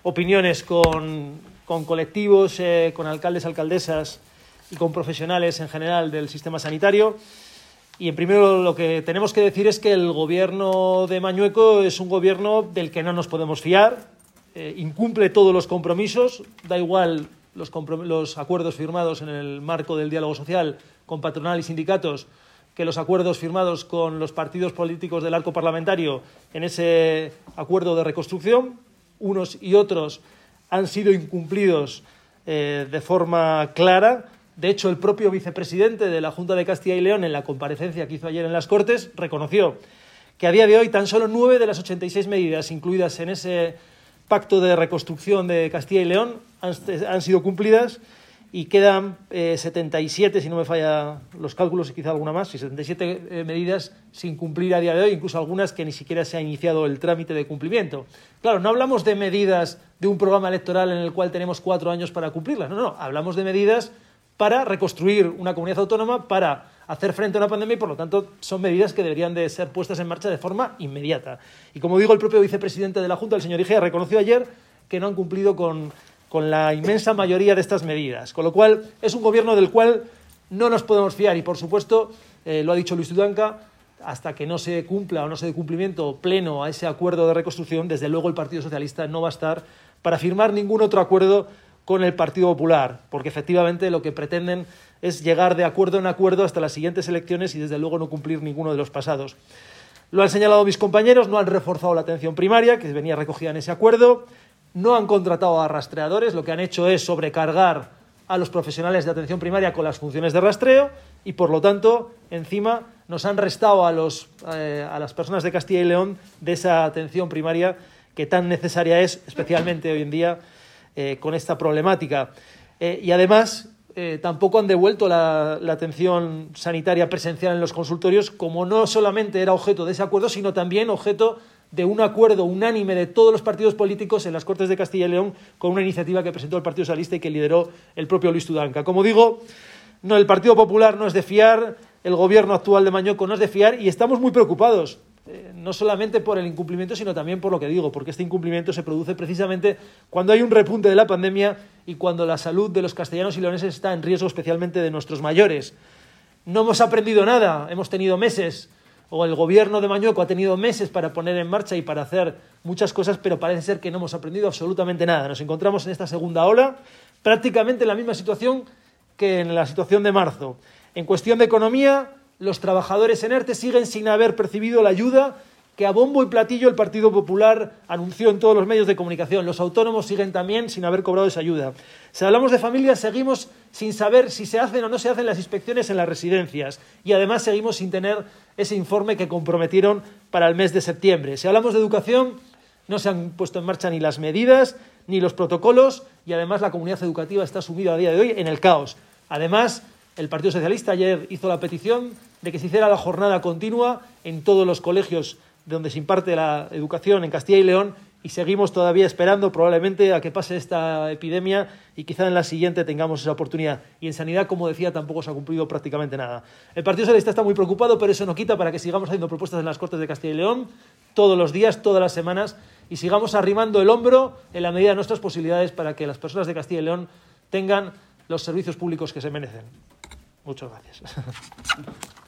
opiniones con colectivos, con alcaldes, alcaldesas y con profesionales en general del sistema sanitario. Y en primero lo que tenemos que decir es que el gobierno de Mañueco es un gobierno del que no nos podemos fiar, incumple todos los compromisos, da igual los acuerdos firmados en el marco del diálogo social con patronal y sindicatos que los acuerdos firmados con los partidos políticos del arco parlamentario en ese acuerdo de reconstrucción. Unos y otros han sido incumplidos de forma clara. De hecho, el propio vicepresidente de la Junta de Castilla y León, en la comparecencia que hizo ayer en las Cortes, reconoció que a día de hoy tan solo 9 de las 86 medidas incluidas en ese pacto de reconstrucción de Castilla y León han sido cumplidas y quedan 77, si no me falla los cálculos y quizá alguna más, y 77 medidas sin cumplir a día de hoy, incluso algunas que ni siquiera se ha iniciado el trámite de cumplimiento. Claro, no hablamos de medidas de un programa electoral en el cual tenemos 4 años para cumplirlas, no, hablamos de medidas para reconstruir una comunidad autónoma, para hacer frente a una pandemia y, por lo tanto, son medidas que deberían de ser puestas en marcha de forma inmediata. Y, como digo, el propio vicepresidente de la Junta, el señor Igea, reconoció ayer que no han cumplido con la inmensa mayoría de estas medidas. Con lo cual, es un gobierno del cual no nos podemos fiar y, por supuesto, lo ha dicho Luis Tudanca, hasta que no se cumpla o no se dé cumplimiento pleno a ese acuerdo de reconstrucción, desde luego el Partido Socialista no va a estar para firmar ningún otro acuerdo con el Partido Popular, porque efectivamente lo que pretenden es llegar de acuerdo en acuerdo hasta las siguientes elecciones y desde luego no cumplir ninguno de los pasados. Lo han señalado mis compañeros, no han reforzado la atención primaria, que venía recogida en ese acuerdo, no han contratado a rastreadores, lo que han hecho es sobrecargar a los profesionales de atención primaria con las funciones de rastreo y, por lo tanto, encima nos han restado a las personas de Castilla y León de esa atención primaria que tan necesaria es, especialmente hoy en día, con esta problemática. Y además tampoco han devuelto la atención sanitaria presencial en los consultorios, como no solamente era objeto de ese acuerdo, sino también objeto de un acuerdo unánime de todos los partidos políticos en las Cortes de Castilla y León con una iniciativa que presentó el Partido Socialista y que lideró el propio Luis Tudanca. Como digo, no, el Partido Popular no es de fiar, el gobierno actual de Mañueco no es de fiar y estamos muy preocupados. No solamente por el incumplimiento, sino también por lo que digo, porque este incumplimiento se produce precisamente cuando hay un repunte de la pandemia y cuando la salud de los castellanos y leoneses está en riesgo, especialmente de nuestros mayores. No hemos aprendido nada, hemos tenido meses, o el gobierno de Mañueco ha tenido meses para poner en marcha y para hacer muchas cosas, pero parece ser que no hemos aprendido absolutamente nada. Nos encontramos en esta segunda ola, prácticamente en la misma situación que en la situación de marzo. En cuestión de economía, los trabajadores en ERTE siguen sin haber percibido la ayuda que a bombo y platillo el Partido Popular anunció en todos los medios de comunicación. Los autónomos siguen también sin haber cobrado esa ayuda. Si hablamos de familias, seguimos sin saber si se hacen o no se hacen las inspecciones en las residencias y además seguimos sin tener ese informe que comprometieron para el mes de septiembre. Si hablamos de educación, no se han puesto en marcha ni las medidas ni los protocolos y además la comunidad educativa está sumida a día de hoy en el caos. Además, el Partido Socialista ayer hizo la petición de que se hiciera la jornada continua en todos los colegios donde se imparte la educación en Castilla y León y seguimos todavía esperando probablemente a que pase esta epidemia y quizá en la siguiente tengamos esa oportunidad. Y en sanidad, como decía, tampoco se ha cumplido prácticamente nada. El Partido Socialista está muy preocupado, pero eso no quita para que sigamos haciendo propuestas en las Cortes de Castilla y León todos los días, todas las semanas y sigamos arrimando el hombro en la medida de nuestras posibilidades para que las personas de Castilla y León tengan los servicios públicos que se merecen. Muchas gracias.